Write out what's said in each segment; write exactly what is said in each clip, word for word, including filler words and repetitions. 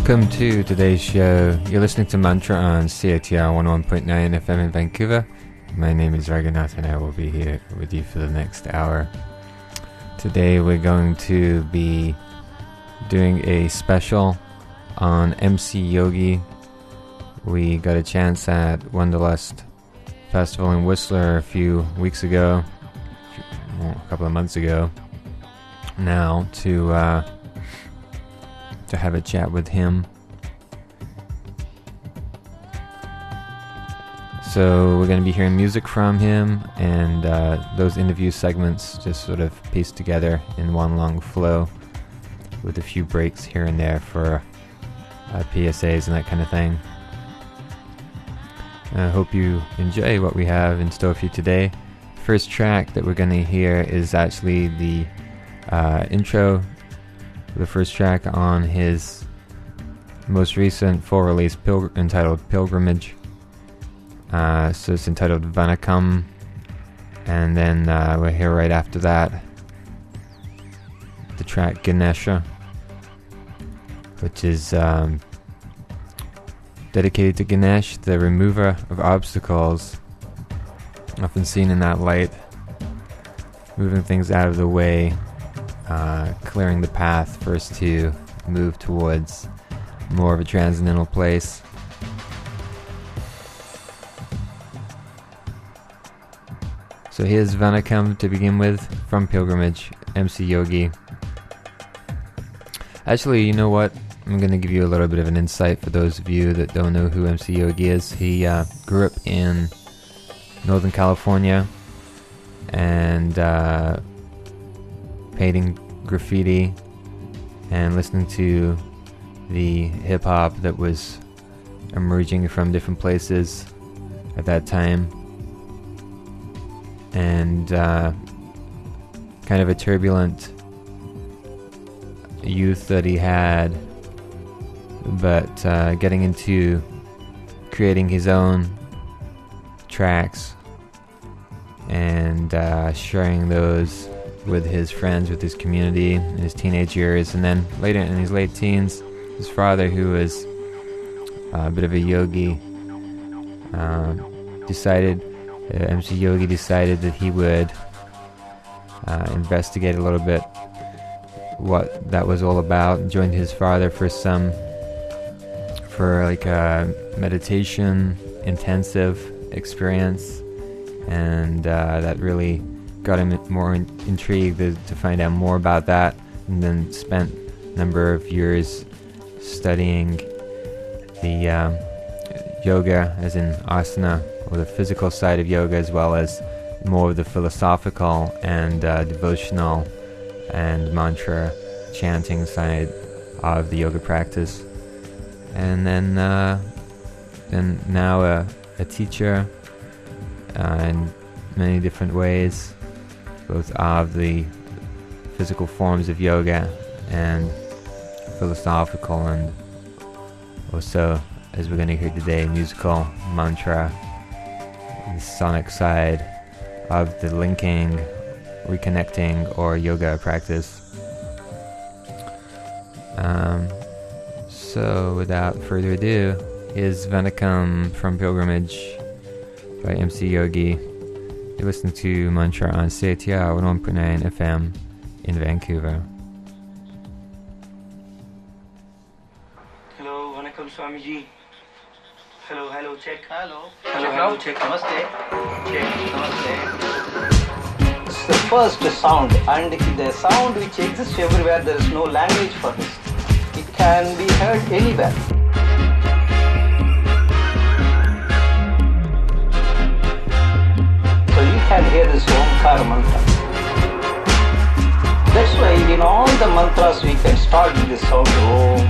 Welcome to today's show. You're listening to Mantra on C I T R one oh one point nine F M in Vancouver. My name is Raghunath and I will be here with you for the next hour. Today we're going to be doing a special on M C Yogi. We got a chance at Wanderlust Festival in Whistler a few weeks ago, well, a couple of months ago now, to uh, to have a chat with him. So we're going to be hearing music from him, and uh, those interview segments just sort of pieced together in one long flow with a few breaks here and there for uh, P S As and that kind of thing. I hope you enjoy what we have in store for you today. First track that we're going to hear is actually the uh, intro, the first track on his most recent full release Pil- entitled Pilgrimage. Uh, so it's entitled Vanakam, and then uh, we'll hear right after that the track Ganesha, which is um, dedicated to Ganesh, the remover of obstacles, often seen in that light, moving things out of the way, uh, clearing the path for us to move towards more of a transcendental place. So here's Vanakam to begin with, from Pilgrimage, M C Yogi. Actually, you know what? I'm going to give you a little bit of an insight for those of you that don't know who M C Yogi is. He uh, grew up in Northern California and uh, painting graffiti and listening to the hip-hop that was emerging from different places at that time. And uh, kind of a turbulent youth that he had, but uh, getting into creating his own tracks and uh, sharing those with his friends, with his community in his teenage years. And then later in his late teens, his father, who was a bit of a yogi, uh, decided Uh, M C Yogi decided that he would uh, investigate a little bit what that was all about, and joined his father for some for like a meditation intensive experience, and uh, that really got him more in- intrigued to, to find out more about that, and then spent a number of years studying the um, yoga, as in asana, or the physical side of yoga, as well as more of the philosophical and uh, devotional and mantra chanting side of the yoga practice. And then, uh, then now a, a teacher uh, in many different ways, both of the physical forms of yoga and philosophical, and also, as we're going to hear today, musical mantra, the sonic side of the linking, reconnecting, or yoga practice. Um, so without further ado, here's Vanakam from Pilgrimage by M C Yogi. You listen to Mantra on C I T R one oh one point nine F M in Vancouver. Hello, Vanakam Swamiji. Hello, hello, check. Hello. Hello, Check hello, now. check. Namaste. Check, namaste. It's the first sound, and the sound which exists everywhere. There is no language for this. It can be heard anywhere. So you can hear this Omkara mantra. That's why in all the mantras we can start with the sound Om.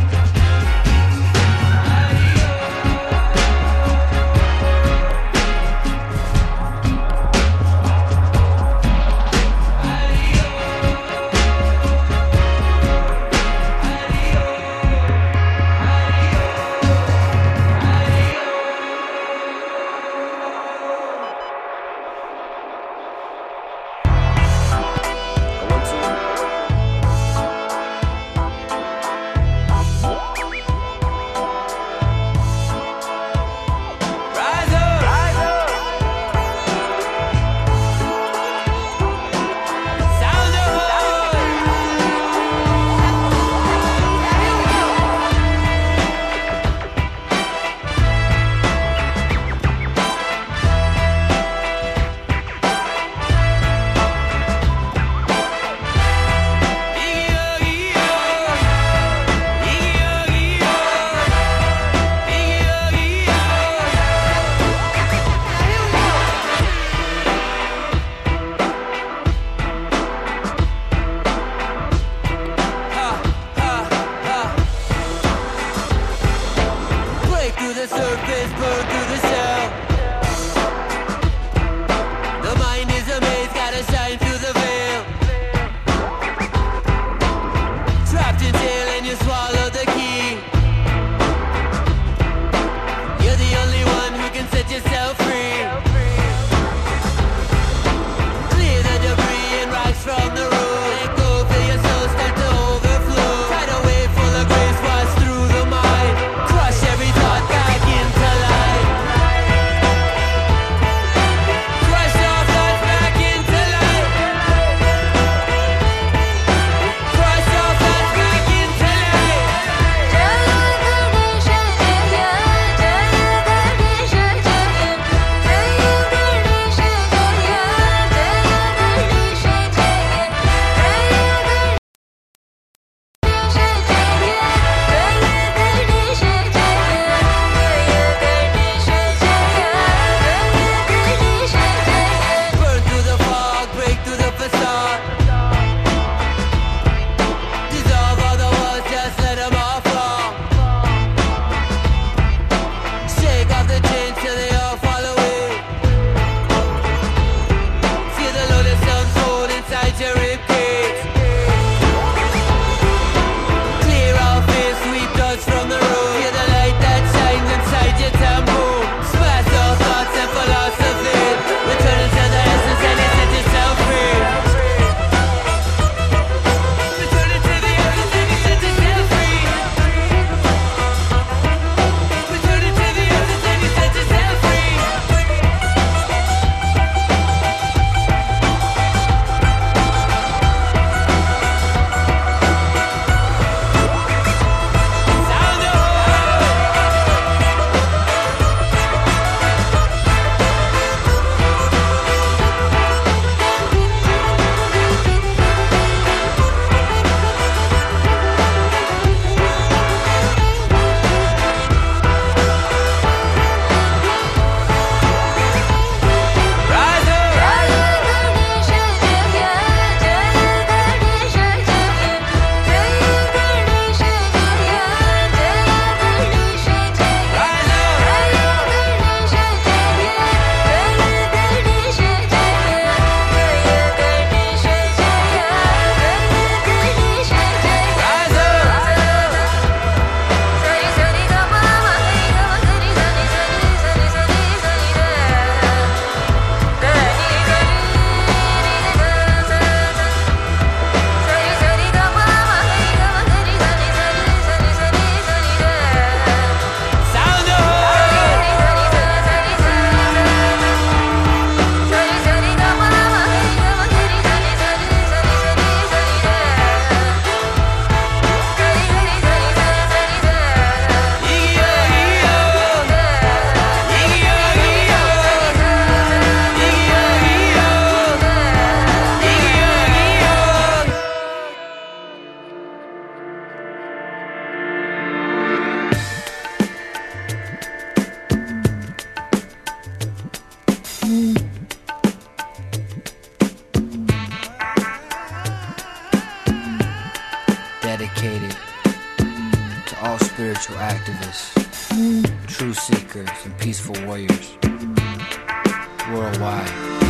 spiritual activists, truth seekers, and peaceful warriors worldwide.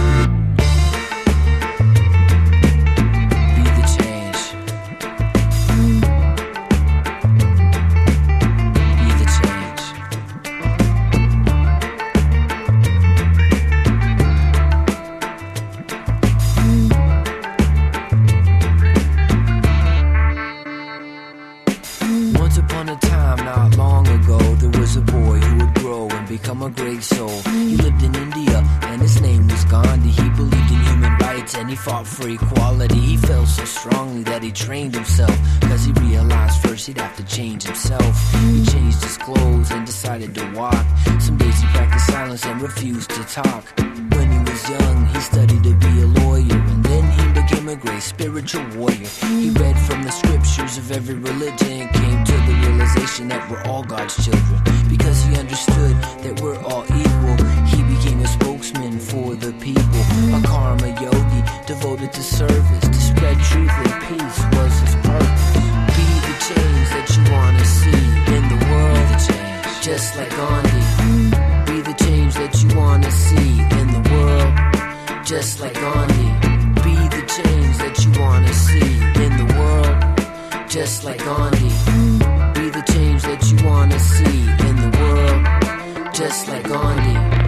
Be the change. Be the change. Once upon a time, not long ago, there was a boy who would grow and become a great soul. He lived in India and his name was Gandhi. He believed in human rights and he fought for equality. He felt so strongly that he trained himself, cause he realized first he'd have to change himself. He changed his clothes and decided to walk. Some days he practiced silence and refused to talk. When he was young, he studied to be a lawyer, and then he became a great spiritual warrior. He read from the scriptures of every religion and came to the realization that we're all God's children. Because he understood that we're all equal, he became a spokesman for the people. A karma yogi devoted to service, to spread truth and peace was his purpose. Be the change that you want to see in the world, the change, just like Gandhi. Be the change that you want to see in the world, just like Gandhi. Be the change that you want to see in the world, just like Gandhi. Be the change that you want to see in the world, just like Gandhi.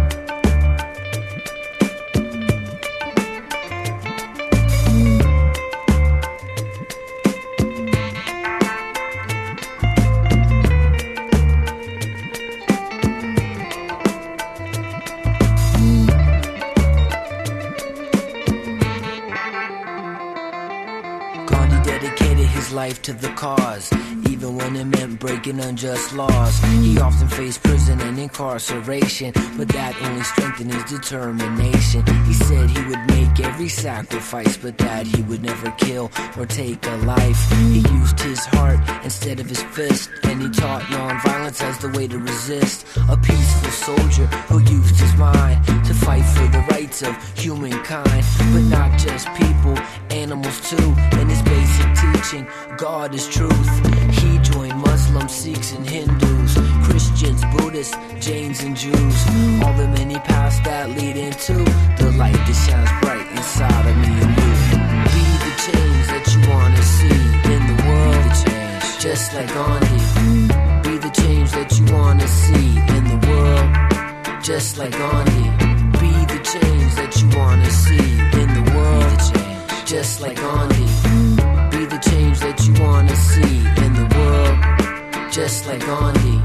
Life to the cause, even when it meant breaking unjust laws. He often faced prison and incarceration, but that only strengthened his determination. He said he would make every sacrifice, but that he would never kill or take a life. He used his heart instead of his fist, and he taught nonviolence as the way to resist. A peaceful soldier who used his mind to fight for the rights of humankind, but not just people, animals too. And his basic teaching, God is truth. He joined Muslims, Sikhs and Hindus, Christians, Buddhists, Jains and Jews. All the many paths that lead into the light that shines bright inside of me and you. Be the change that you want to see in the world, the change, just like Gandhi. Be the change that you want to see in the world, just like Gandhi. Be the change that you want to see in the world, the change, just like Gandhi. Be the change that you want to see in the world, just like Gandhi.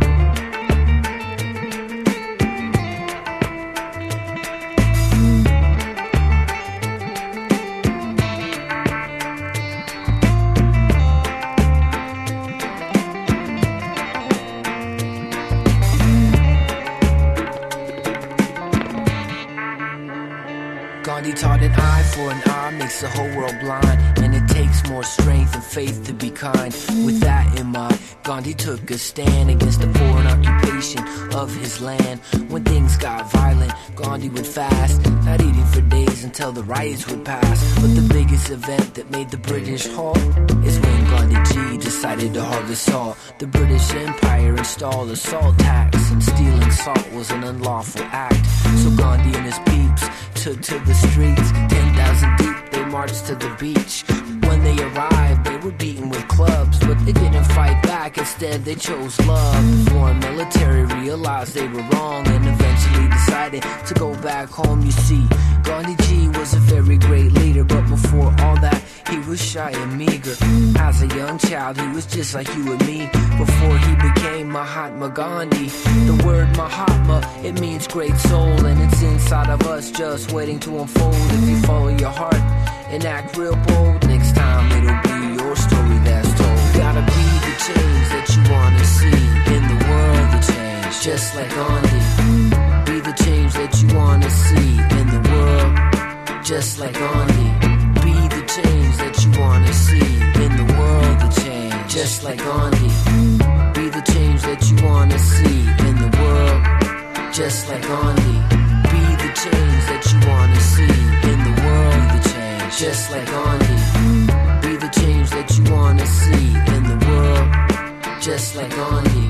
Gandhi taught an eye for an eye makes the whole world blind, and it takes more strength and faith to be kind. With that in mind, Gandhi took a stand against the foreign occupation of his land. When things got violent, Gandhi would fast, not eating for days until the riots would pass. But the biggest event that made the British halt is when Gandhi G decided to harvest salt. The British Empire installed a salt tax, and stealing salt was an unlawful act. So Gandhi and his peeps took to the streets, ten thousand deep, they marched to the beach. When they arrived, they were beaten with clubs, but they didn't fight back, instead they chose love. The foreign military realized they were wrong and eventually decided to go back home. You see, Gandhi G was a very great leader, but before all that, he was shy and meager. As a young child, he was just like you and me, before he became Mahatma Gandhi. The word Mahatma, it means great soul, and it's inside of us just waiting to unfold. If you follow your heart and act real bold, next time it'll be your story that's told. Gotta be the change that you wanna see in the world, the change, just like Gandhi. Be the change that you wanna see in the world, just like Gandhi. Be the change that you wanna see in the world, the change, just like Gandhi. Be the change that you wanna see in the world, just like Gandhi. Be the change that you wanna see in the world, the change, just like Gandhi. Be the change that you wanna see in the world, just like Gandhi.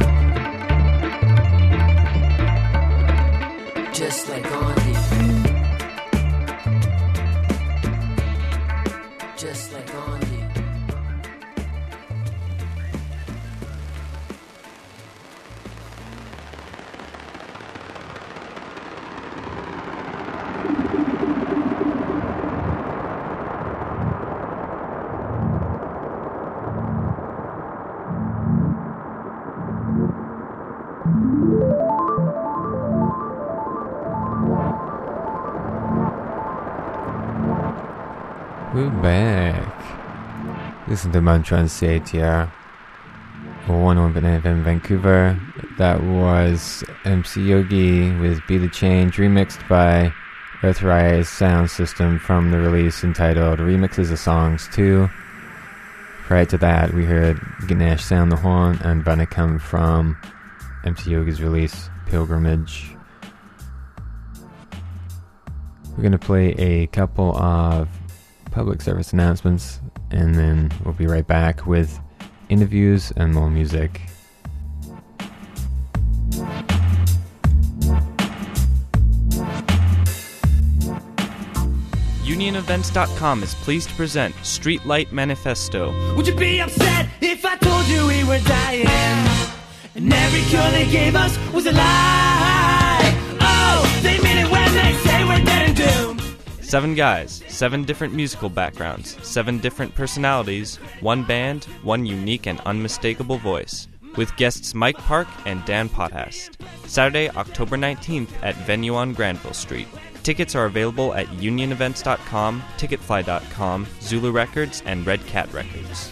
Just like Gandhi. Just like Gandhi. We're back. Listen to Mantran C A T R one oh one point nine F M Vancouver. That was M C Yogi with Be the Change, remixed by Earthrise Sound System from the release entitled Remixes of Songs two. Prior to that, we heard Ganesh Sound the Horn and Vanakam from M C Yogi's release Pilgrimage. We're going to play a couple of public service announcements, and then we'll be right back with interviews and more music. Union Events dot com is pleased to present Streetlight Manifesto. Would you be upset if I told you we were dying and every cure they gave us was a lie? Oh, they mean it when they say we're dead and doomed. Seven guys, seven different musical backgrounds, seven different personalities, one band, one unique and unmistakable voice. With guests Mike Park and Dan Pothast. Saturday, October nineteenth at Venue on Granville Street. Tickets are available at Union Events dot com, Ticketfly dot com, Zulu Records, and Red Cat Records.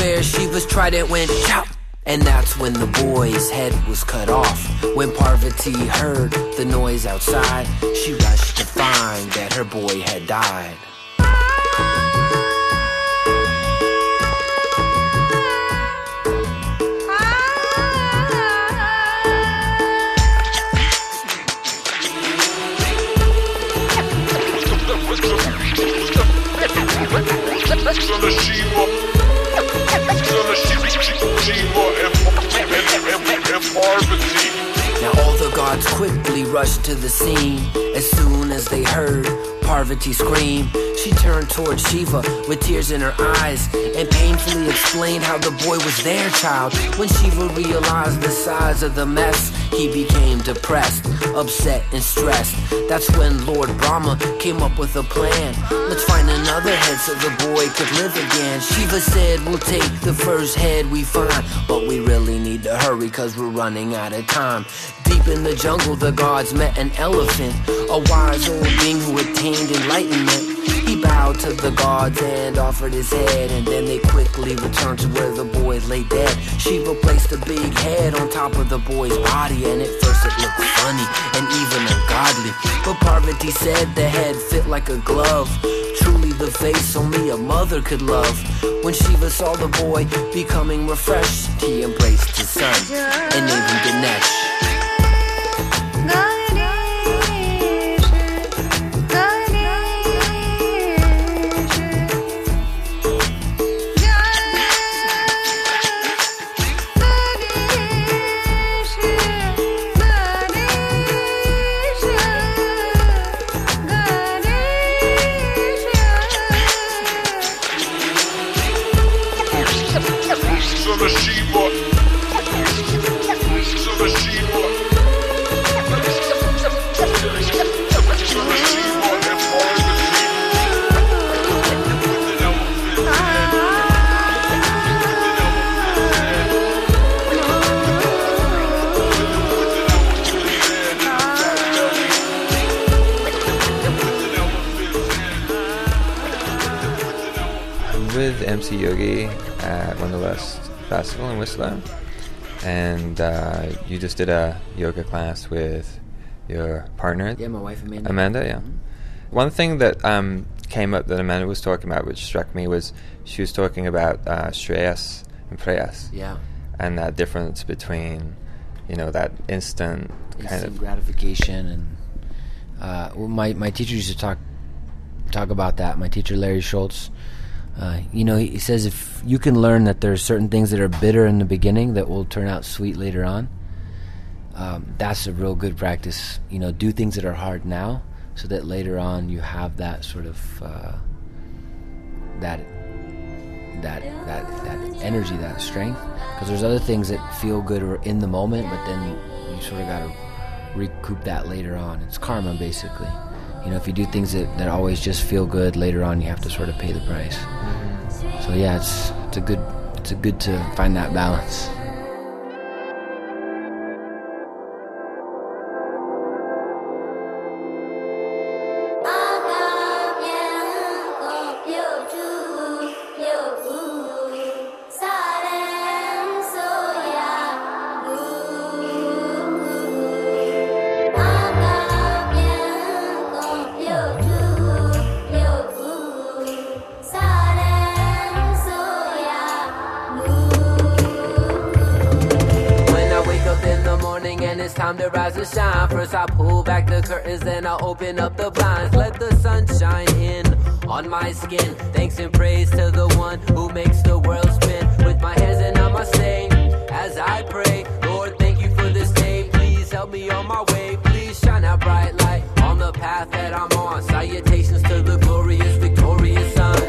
flare, Shiva's trident went chop. And that's when the boy's head was cut off. When Parvati heard the noise outside, she rushed to find that her boy had died. Now all the gods quickly rushed to the scene. As soon as they heard Parvati scream, she turned toward Shiva with tears in her eyes and painfully explained how the boy was their child. When Shiva realized the size of the mess, he became depressed, upset and stressed. That's when Lord Brahma came up with a plan. Let's find another head so the boy could live again. Shiva said, we'll take the first head we find, but we really need to hurry cause we're running out of time. Deep in the jungle the gods met an elephant, a wise old being who attained enlightenment. He bowed to the gods and offered his head, and then they quickly returned to where the boy lay dead. Shiva placed a big head on top of the boy's body, and at first it looked funny and even ungodly. But Parvati said the head fit like a glove, truly the face only a mother could love. When Shiva saw the boy becoming refreshed, he embraced his son and named him Ganesh. With M C Yogi at Wonderlust Festival in Whistler, and uh, you just did a yoga class with your partner. Yeah, my wife Amanda. Amanda, yeah. Mm-hmm. One thing that um, came up that Amanda was talking about, which struck me, was she was talking about uh, Shreyas and Preyas. Yeah. And that difference between, you know, that instant, instant kind of gratification, and uh, well, my my teacher used to talk talk about that. My teacher Larry Schultz. Uh, you know, he, he says if you can learn that there are certain things that are bitter in the beginning that will turn out sweet later on, um, that's a real good practice. You know, do things that are hard now so that later on you have that sort of uh, that that that that energy, that strength. Because there's other things that feel good or in the moment, but then you, you sort of got to recoup that later on. It's karma, basically. You know, if you do things that, that always just feel good, later on you have to sort of pay the price. So yeah, it's it's a good it's a good to find that balance. Time to rise and shine. First I pull back the curtains, then I open up the blinds. Let the sun shine in on my skin. Thanks and praise to the one who makes the world spin. With my hands and I must sing as I pray. Lord, thank you for this day. Please help me on my way. Please shine a bright light on the path that I'm on. Salutations to the glorious, victorious sun.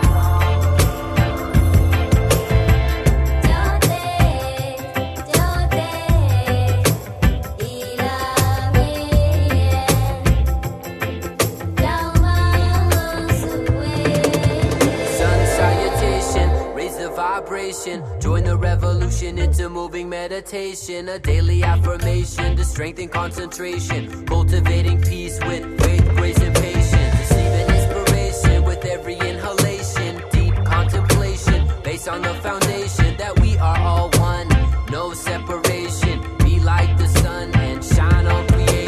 Don't vibration. Join the revolution into moving meditation. A daily affirmation to strengthen concentration. Cultivating peace with faith, grace, and patience. Receiving inspiration with every inhalation. Deep contemplation based on the foundation that we are all one. No separation. Be like the sun and shine on creation.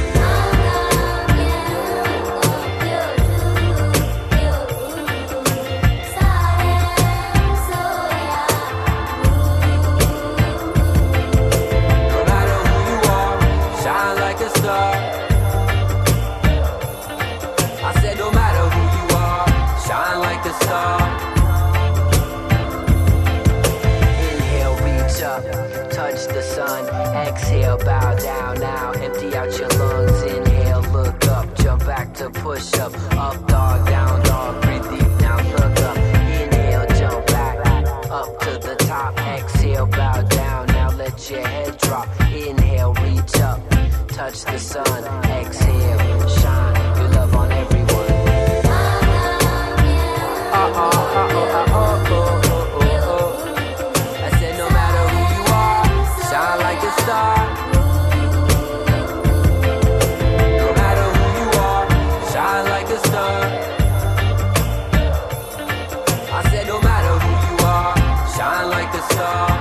Touch the sun, exhale, bow down now, empty out your lungs, inhale, look up, jump back to push up, up dog, down dog, breathe deep, now look up, inhale, jump back, up to the top, exhale, bow down, now let your head drop, inhale, reach up, touch the sun, exhale, shine your love on everyone. Uh-oh, uh-oh, uh-oh, uh-oh. Shine like a star. No matter who you are, shine like a star. I said no matter who you are, shine like a star.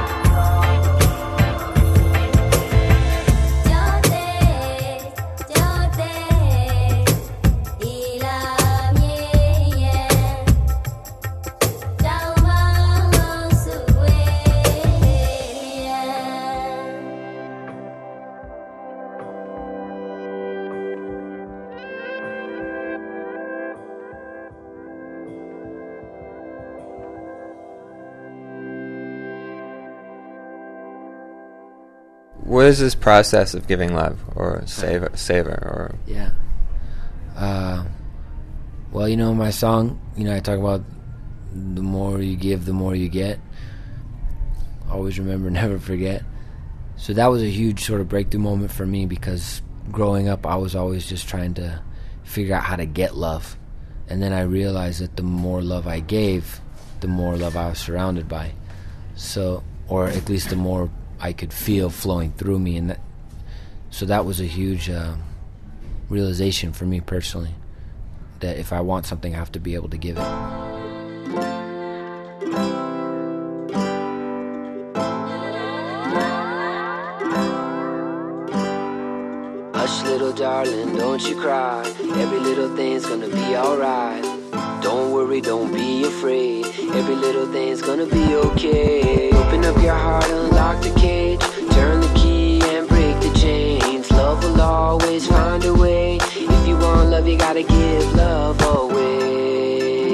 What is this process of giving love or savor, savor or? Yeah. Uh, well, you know, my song, you know, I talk about the more you give, the more you get. Always remember, never forget. So that was a huge sort of breakthrough moment for me because growing up, I was always just trying to figure out how to get love. And then I realized that the more love I gave, the more love I was surrounded by. So, or at least the more I could feel flowing through me, and that, so that was a huge uh, realization for me personally, that if I want something, I have to be able to give it. Hush, little darling, don't you cry. Every little thing's gonna be alright. Don't worry, don't be afraid. Every little thing's gonna be okay. Open up your heart, unlock the cage. Turn the key and break the chains. Love will always find a way. If you want love, you gotta give love away.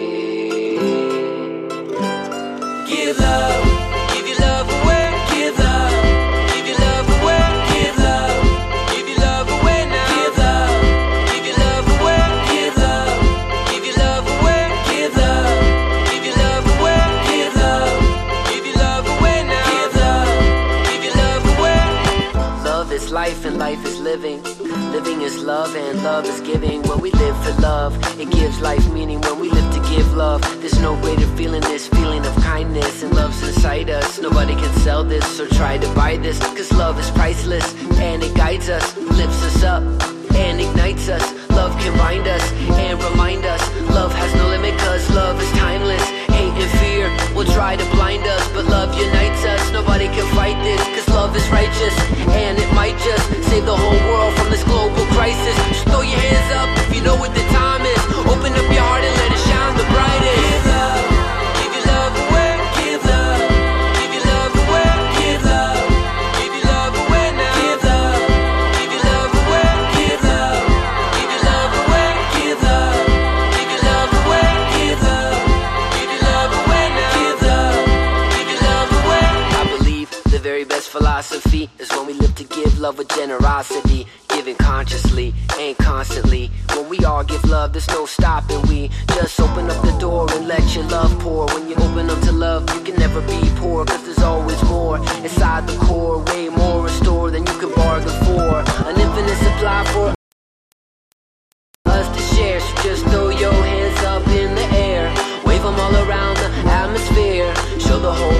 Give love. Give your love away. Give love. Give your love away. Give love. Give your love away now. Give love. Give your love away. Give love. Give your love away. Give love. Give your love away. Give love. Give your love away now. Give love. Give your love away. Love is life and life is living. Living is love and love is giving. When we live for love, it gives life meaning. When we live to give love, there's no greater feeling. This feeling of kindness and love's inside us. Nobody can sell this or try to buy this, cause love is priceless and it guides us, lifts us up and ignites us. Love can bind us and remind us. Love has no limit cause love is timeless. Hate and fear will try to blind us, but love unites us. Nobody can fight this cause love is righteous, and it might just save the whole world from this global crisis. Just throw your hands up if you know what the time is. Open up your heart and let it shine the brightest. Give love, give your love away. Give love, give your love away. Give love, give your love away now. Give love, give your love away. Give love, give your love away. Give love, give your love away. Give love, give your love away now. Give love, give your love away. I believe the very best philosophy is when we live to give love with generosity, giving consciously and constantly. When we all give love, there's no stopping. We just open up the door and let your love pour. When you open up to love, you can never be poor, cause there's always more inside the core, way more in store than you can bargain for. An infinite supply for us to share. So just throw your hands up in the air, wave them all around the atmosphere. Show the whole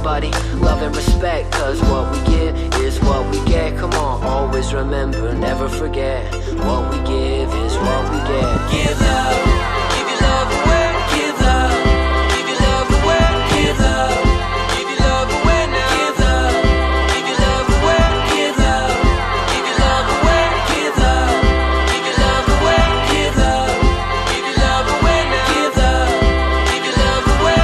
everybody love and respect, cause what we give is what we get. Come on, always remember, never forget, what we give is what we get. Give love, give your love away. Give love, give your love away. Give love, give your love away now. Give love, give your love away. Give love, give your love away. Give love, give your love away. Give love, give your love away now. Give love, give your love away.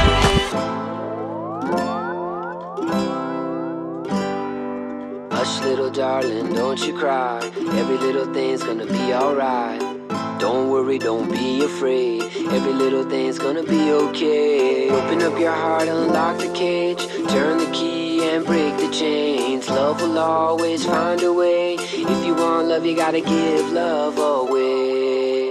Hush, little darling, don't you cry. Every little thing's gonna be alright. Don't worry, don't be afraid. Every little thing's gonna be okay. Open up your heart, unlock the cage. Turn the key and break the chains. Love will always find a way. If you want love, you gotta give love away.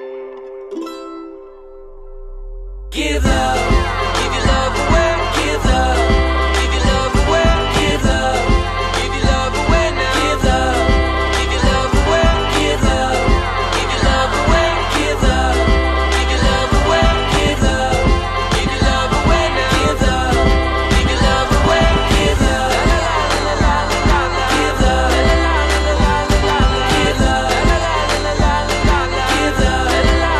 Give love, give your love away. Give love, give your love away. Give love, give your love away now. Give love, give your love away. Give love, give your love away. Give love, give your love away. Give love, give your love away now. Give love, give your love away. Give love, give love, give love, give love, give love.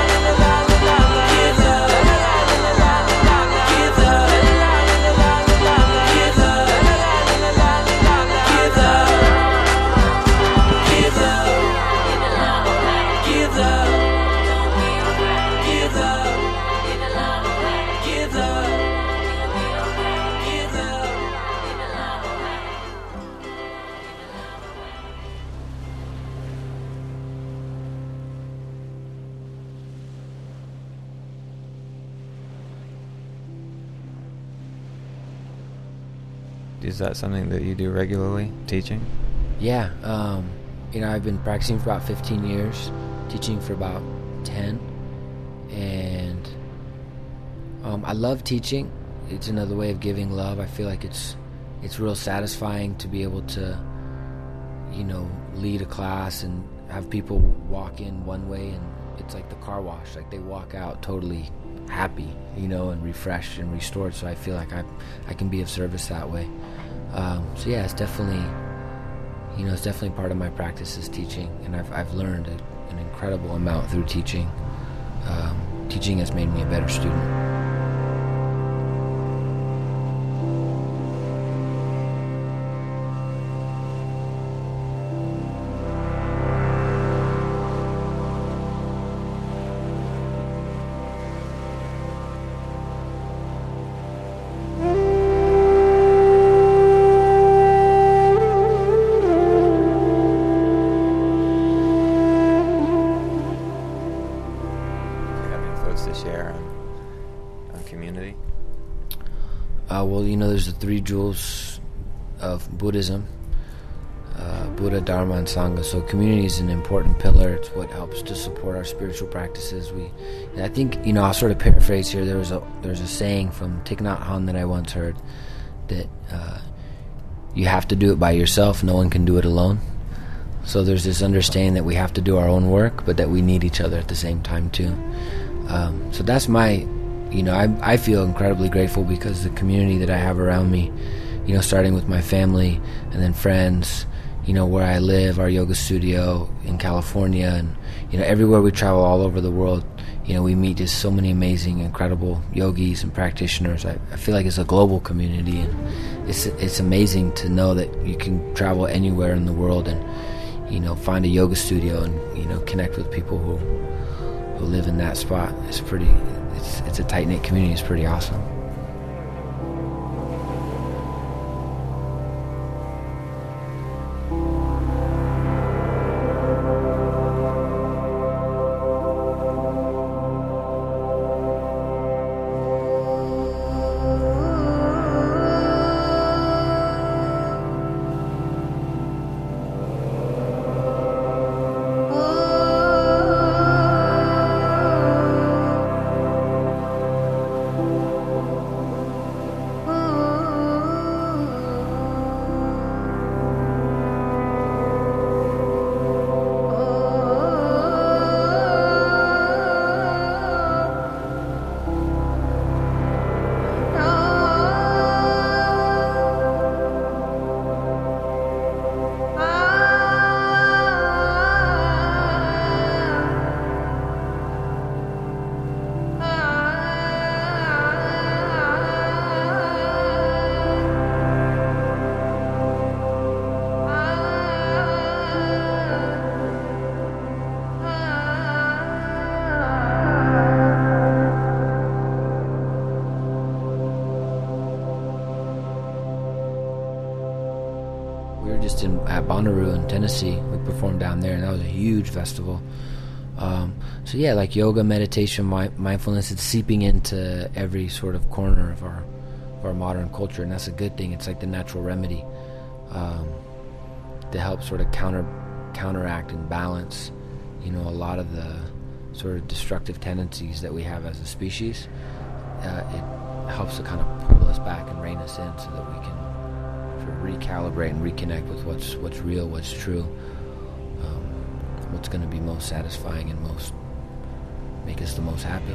Is that something that you do regularly, teaching? Yeah, um, you know, I've been practicing for about fifteen years, teaching for about ten, and um, I love teaching. It's another way of giving love. I feel like it's it's real satisfying to be able to, you know, lead a class and have people walk in one way, and it's like the car wash. Like they walk out totally happy, you know, and refreshed and restored. So I feel like I I can be of service that way. Um, so yeah, it's definitely, you know, it's definitely part of my practice is teaching, and I've I've learned a, an incredible amount through teaching. Um, teaching has made me a better student. Uh, well, you know, there's the three jewels of Buddhism, uh, Buddha, Dharma, and Sangha. So community is an important pillar. It's what helps to support our spiritual practices. We, and I think, you know, I'll sort of paraphrase here. There was a there's a saying from Thich Nhat Hanh that I once heard that uh, you have to do it by yourself. No one can do it alone. So there's this understanding that we have to do our own work, but that we need each other at the same time too. Um, so that's my... You know, I I feel incredibly grateful because the community that I have around me, you know, starting with my family and then friends, you know, where I live, our yoga studio in California, and, you know, everywhere we travel all over the world, you know, we meet just so many amazing, incredible yogis and practitioners. I, I feel like it's a global community, and it's it's amazing to know that you can travel anywhere in the world and, you know, find a yoga studio and, you know, connect with people who who live in that spot. It's pretty... It's, it's a tight-knit community. It's pretty awesome. Bonnaroo in Tennessee. We performed down there, and that was a huge festival. Um, so yeah, like yoga, meditation, mi- mindfulness, it's seeping into every sort of corner of our of our modern culture, and that's a good thing. It's like the natural remedy um, to help sort of counter counteract and balance, you know, a lot of the sort of destructive tendencies that we have as a species. Uh, it helps to kind of pull us back and rein us in so that we can sort of recalibrate and reconnect with what's what's real, what's true, um, what's going to be most satisfying and most make us the most happy.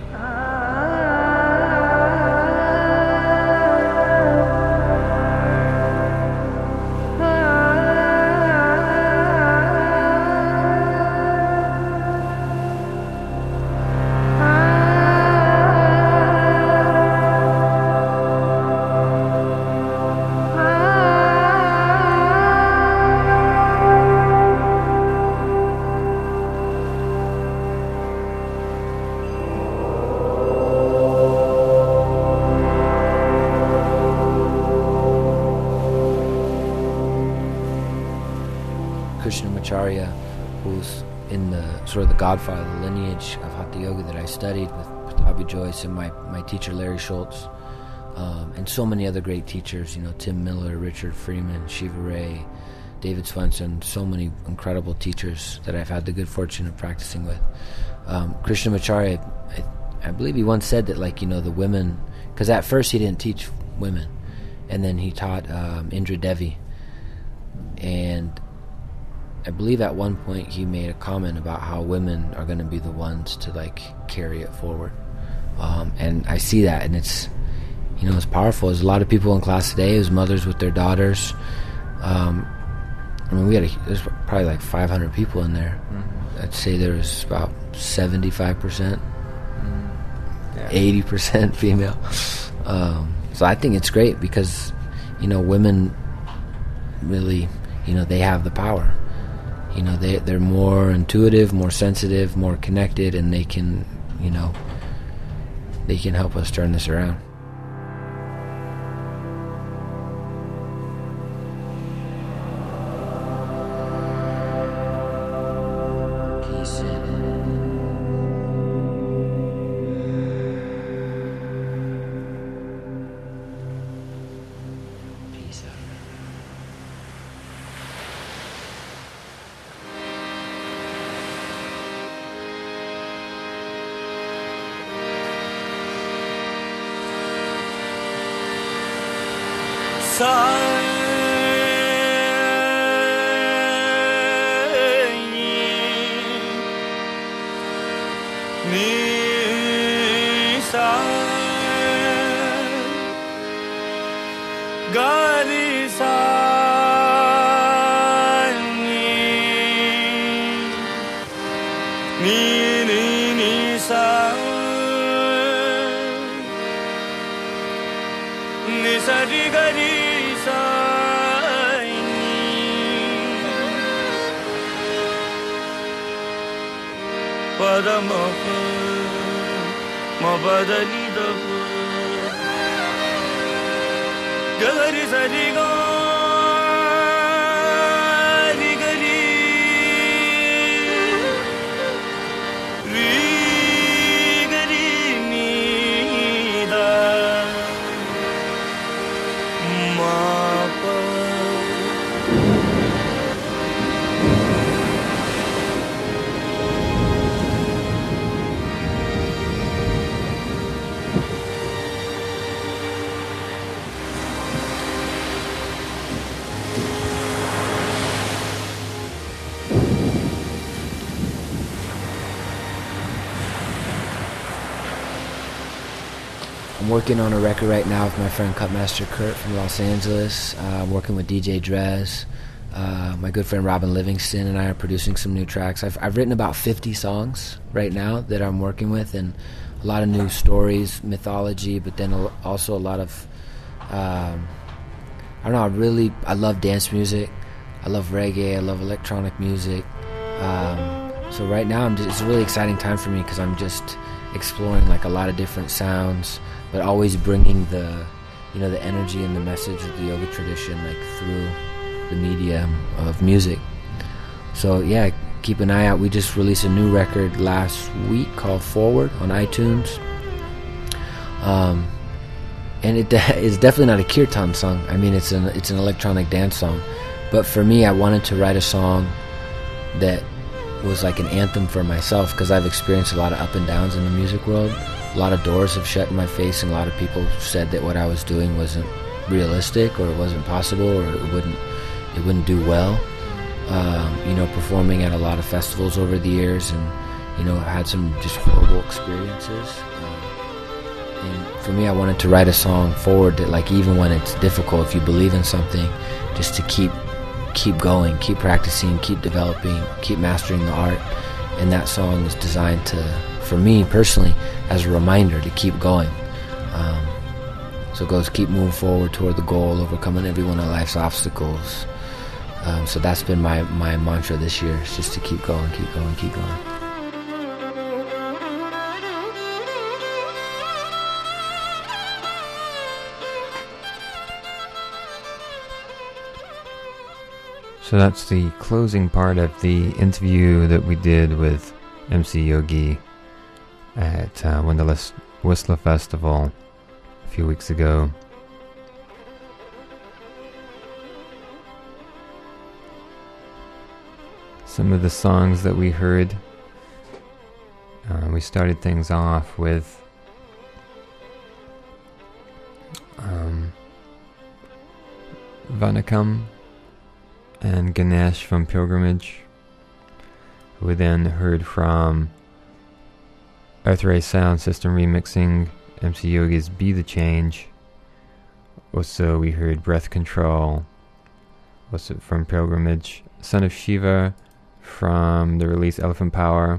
Krishnamacharya, who's in the sort of the godfather, the lineage of Hatha Yoga that I studied with Pattabhi Jois and my, my teacher Larry Schultz, um, and so many other great teachers, you know, Tim Miller, Richard Freeman, Shiva Ray, David Swenson, so many incredible teachers that I've had the good fortune of practicing with. Um, Krishnamacharya, I, I believe he once said that, like, you know, the women, because at first he didn't teach women, and then he taught um, Indra Devi, and I believe at one point he made a comment about how women are going to be the ones to like carry it forward, um, and I see that, and it's, you know, it's powerful. There's a lot of people in class today. There's mothers with their daughters. Um, I mean, we had a, there's probably like five hundred people in there. Mm-hmm. I'd say there was about seventy-five percent, mm-hmm. yeah. eighty percent female. Um, so I think it's great because, you know, women really, you know, they have the power. You know, they, they're more intuitive, more sensitive, more connected, and they can, you know, they can help us turn this around. I'm working on a record right now with my friend Cutmaster Kurt from Los Angeles. Uh, I'm working with D J Drez. Uh, my good friend Robin Livingston and I are producing some new tracks. I've, I've written about fifty songs right now that I'm working with, and a lot of new stories, mythology, but then also a lot of, um, I don't know, I really, I love dance music. I love reggae. I love electronic music. Um, so right now, I'm just, it's a really exciting time for me because I'm just exploring like a lot of different sounds, but always bringing the, you know, the energy and the message of the yoga tradition like through the medium of music. So yeah, keep an eye out. We just released a new record last week called Forward on iTunes. Um, and it is definitely not a kirtan song. I mean, it's an it's an electronic dance song. But for me, I wanted to write a song that was like an anthem for myself, because I've experienced a lot of up and downs in the music world. A lot of doors have shut in my face, and a lot of people said that what I was doing wasn't realistic, or it wasn't possible, or it wouldn't it wouldn't do well. Um, you know, performing at a lot of festivals over the years, and you know, I had some just horrible experiences. Um, and for me, I wanted to write a song forward that, like, even when it's difficult, if you believe in something, just to keep keep going, keep practicing, keep developing, keep mastering the art. And that song is designed to, for me personally, as a reminder to keep going. Um, so it goes, keep moving forward toward the goal, overcoming every one of life's obstacles. Um, so that's been my, my mantra this year, is just to keep going, keep going, keep going. So that's the closing part of the interview that we did with M C Yogi at uh, Wonderlust Whistler Festival a few weeks ago. Some of the songs that we heard, uh, we started things off with um, Vanakam and Ganesh from Pilgrimage. We then heard from Earthray Sound System remixing M C Yogi's Be The Change. Also we heard Breath Control, also from Pilgrimage. Son of Shiva from the release Elephant Power.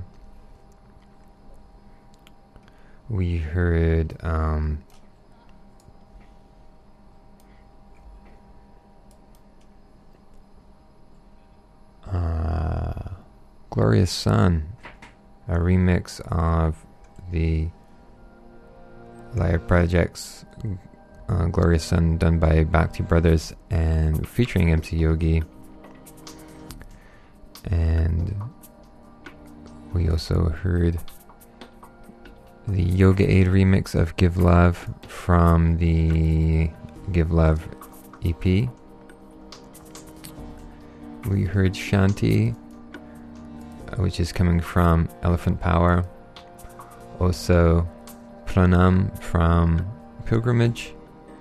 We heard um, uh, Glorious Sun, a remix of the live projects uh, Glorious Sun, done by Bhakti Brothers and featuring M C Yogi. And we also heard the Yoga Aid remix of Give Love from the Give Love E P. We heard Shanti, which is coming from Elephant Power. Also Pranam from Pilgrimage.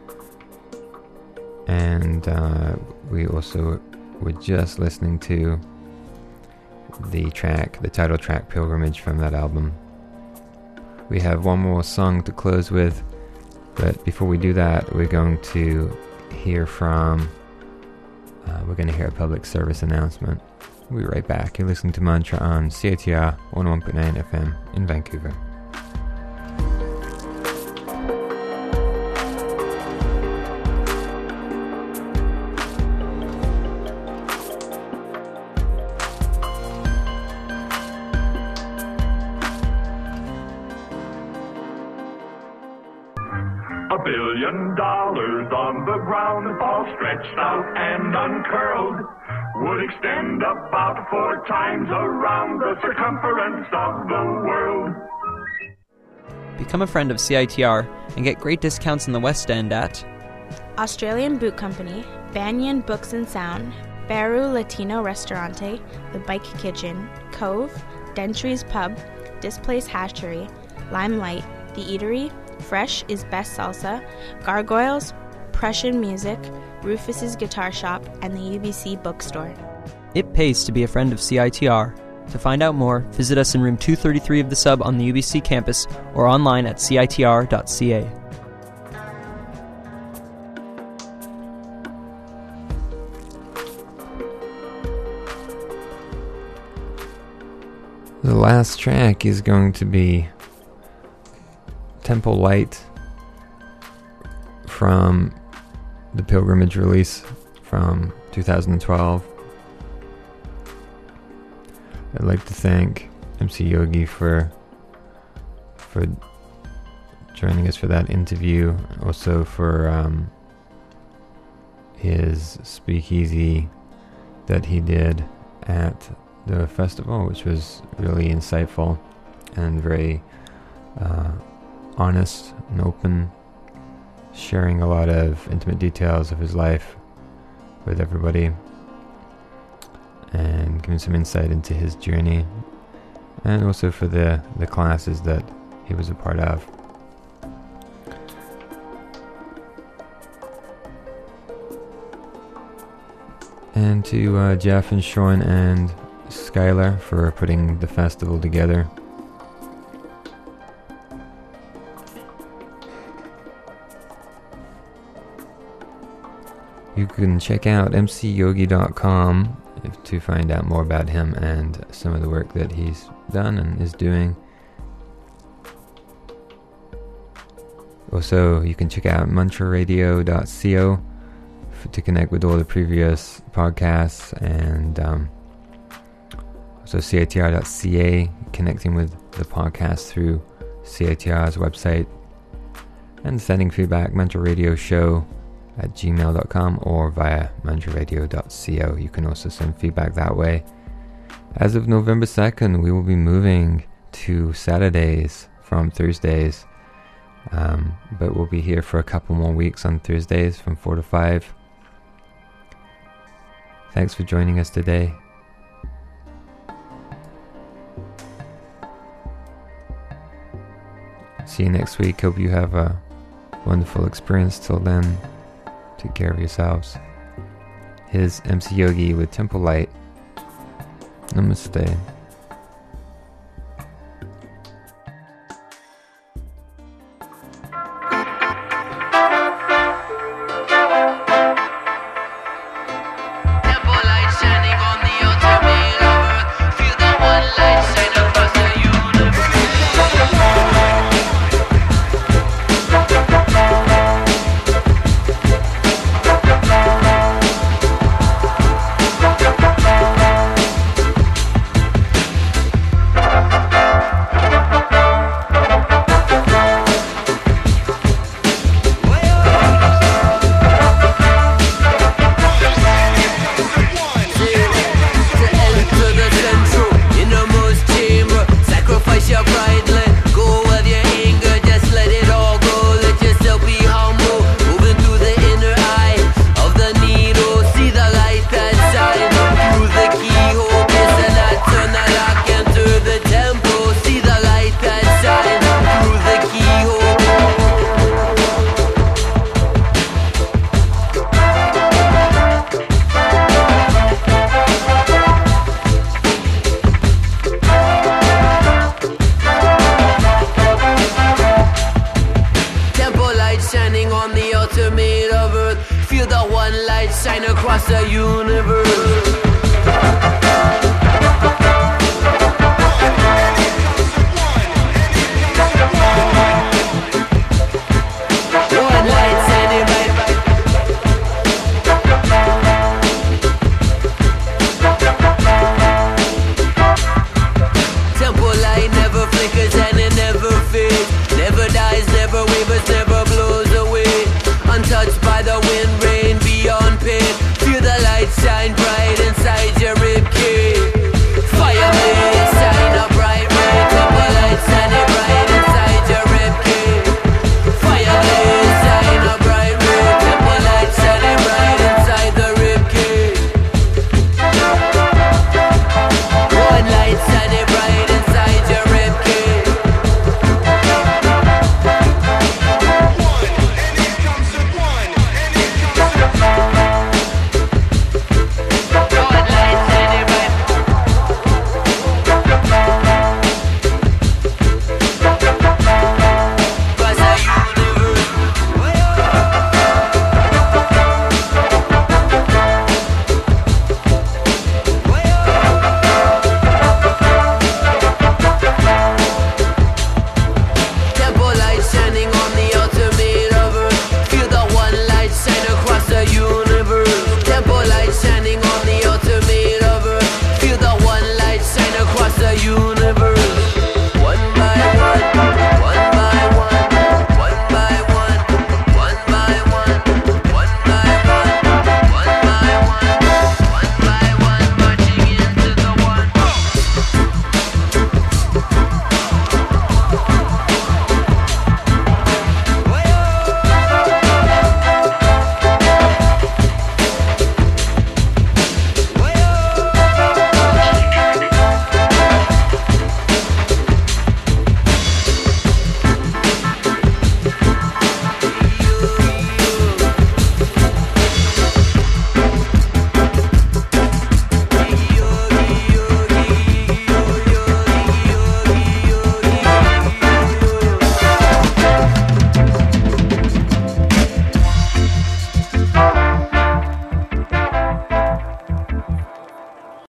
And uh, we also were just listening to the track, the title track, Pilgrimage, from that album. We have one more song to close with, but before we do that, we're going to hear from uh, we're going to hear a public service announcement. We'll be right back. You're listening to Mantra on C I T R one oh one point nine F M in Vancouver. A billion dollars on the ground, all stretched out and uncurled, would extend about four times around the circumference of the world. Become a friend of C I T R and get great discounts in the West End at Australian Boot Company, Banyan Books and Sound, Baru Latino Restaurante, The Bike Kitchen, Cove, Dentry's Pub, Displace Hatchery, Limelight, The Eatery, Fresh is Best Salsa, Gargoyles, Prussian Music, Rufus's Guitar Shop, and the U B C Bookstore. It pays to be a friend of C I T R. To find out more, visit us in room two thirty-three of the Sub on the U B C campus or online at C I T R dot C A. The last track is going to be Temple Light from the Pilgrimage release from two thousand twelve. I'd like to thank M C Yogi for for joining us for that interview, also for um, his Speakeasy that he did at the festival, which was really insightful and very uh, honest and open, sharing a lot of intimate details of his life with everybody and giving some insight into his journey, and also for the, the classes that he was a part of. And to uh, Jeff and Sean and Skylar for putting the festival together. You can check out m c yogi dot com if, to find out more about him and some of the work that he's done and is doing. Also, you can check out mantra radio dot co f- to connect with all the previous podcasts, and um, also c i t r dot c a, connecting with the podcast through C I T R's website, and sending feedback, mantra radio show at gmail dot com or via mantra radio dot co. You can also send feedback that way. As of November second, we will be moving to Saturdays from Thursdays, um, but we'll be here for a couple more weeks on Thursdays from four to five. Thanks for joining us today. See you next week. Hope you have a wonderful experience. Till then, take care of yourselves. Here's M C Yogi with Temple Light. Namaste.